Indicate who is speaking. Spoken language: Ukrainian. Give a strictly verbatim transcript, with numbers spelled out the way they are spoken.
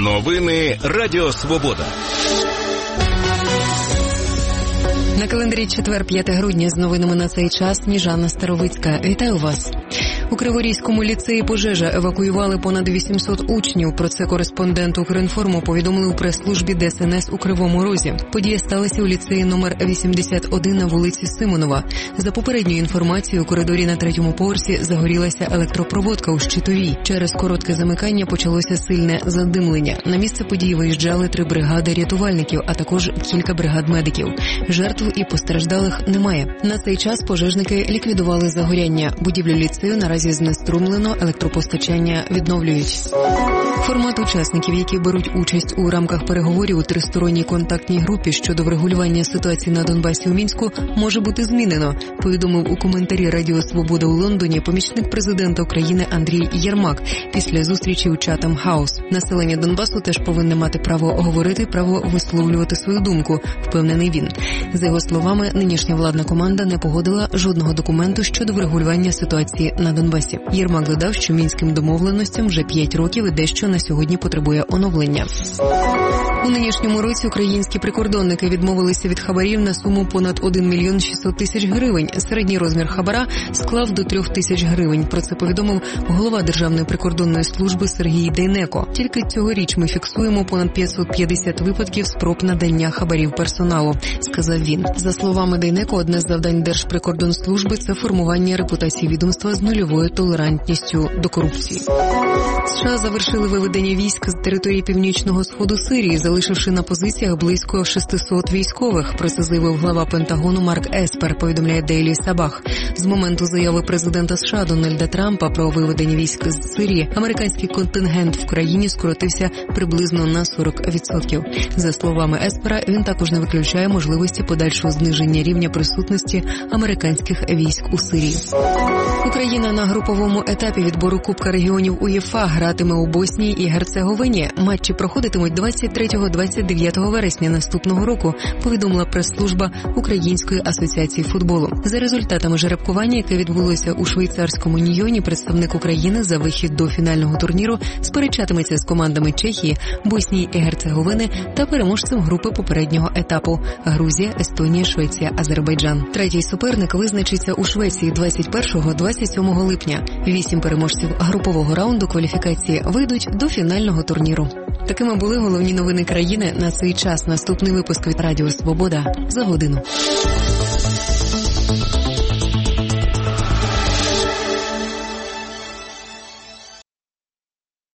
Speaker 1: Новини Радіо Свобода.
Speaker 2: На календарі четвер, п'яте грудня, з новинами на цей час Сніжана Старовицька. Вітаю вас. У Криворізькому ліцеї пожежа, евакуювали понад вісімсот учнів. Про це кореспондент Укрінформу повідомили у прес-службі Де Ес Ен Ес у Кривому Розі. Подія сталася у ліцеї номер вісімдесят один на вулиці Симонова. За попередньою інформацією, у коридорі на третьому поверсі загорілася електропроводка у щитовій. Через коротке замикання почалося сильне задимлення. На місце події виїжджали три бригади рятувальників, а також кілька бригад медиків. Жертв і постраждалих немає. На цей час пожежники ліквідували загоряння. Будівлю ліцею наразі знеструмлено, електропостачання відновлюють. Формат учасників, які беруть участь у рамках переговорів у тристоронній контактній групі щодо врегулювання ситуації на Донбасі у Мінську, може бути змінено, повідомив у коментарі Радіо Свобода у Лондоні помічник президента України Андрій Єрмак після зустрічі у Чатам Хаус. Населення Донбасу теж повинне мати право говорити, право висловлювати свою думку, впевнений він. За його словами, нинішня владна команда не погодила жодного документу щодо врегулювання ситуації на Донбасі. Єрмак додав, що мінським домовленостям вже п'ять років і дещо на сьогодні потребує оновлення. У нинішньому році українські прикордонники відмовилися від хабарів на суму понад один мільйон шістсот тисяч гривень. Середній розмір хабара склав до трьох тисяч гривень. Про це повідомив голова Державної прикордонної служби Сергій Дейнеко. Тільки цьогоріч ми фіксуємо понад п'ятсот п'ятдесят випадків спроб надання хабарів персоналу, сказав він. За словами Дейнеко, одне з завдань Держприкордонслужби – це формування репутації відомства з нульовою толерантністю до корупції. США завершили виведення військ з території північного сходу Сирії, залишивши на позиціях близько шістсот військових. Про це заявив глава Пентагону Марк Еспер, повідомляє Дейлі Сабах. З моменту заяви президента США Дональда Трампа про виведення військ з Сирії, американський контингент в країні скоротився приблизно на сорок відсотків. За словами Еспера, він також не виключає можливості подальшого зниження рівня присутності американських військ у Сирії. Україна на груповому етапі відбору Кубка регіонів УЄФА гратиме у Боснії і Герцеговині. Матчі проходитимуть двадцять третього - двадцять дев'ятого вересня наступного року, повідомила прес-служба Української асоціації футболу. За результатами жеребкування, яке відбулося у швейцарському Нійоні, представник України за вихід до фінального турніру сперечатиметься з командами Чехії, Боснії і Герцеговини та переможцем групи попереднього етапу – Грузія, Естонія, Швеція, Азербайджан. Третій суперник визначиться у Швеції двадцять першого - двадцять сьомого липня. Вісім переможців групового раунду кваліфікації вийдуть до фінального турніру. Такими були головні новини країни на цей час. Наступний випуск від Радіо Свобода за годину.